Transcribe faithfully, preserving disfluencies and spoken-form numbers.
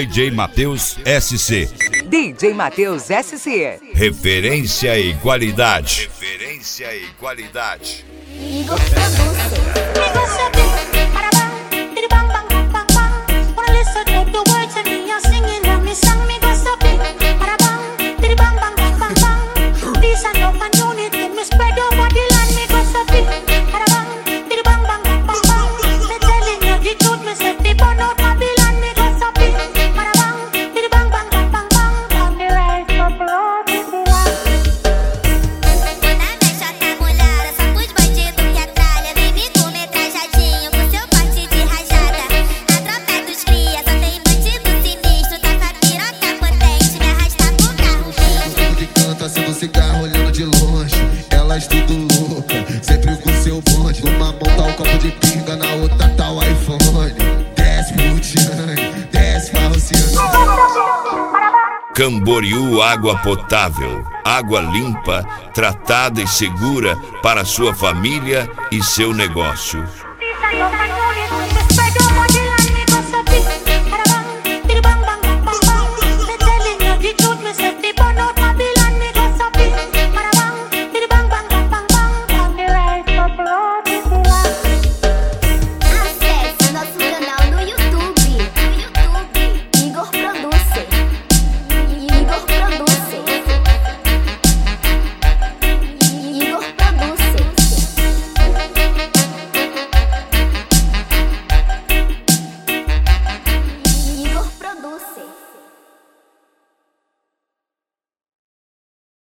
J Matheus S C. D J Matheus S C. Referência e qualidade. Referência e qualidade. Cigarro olhando de longe, elas tudo louca, sempre com seu bonde. Numa mão tá o copo de pinga, na outra tá o iPhone. Desce Frutiane, desce Falciane. Camboriú Água Potável. Água limpa, tratada e segura para sua família e seu negócio.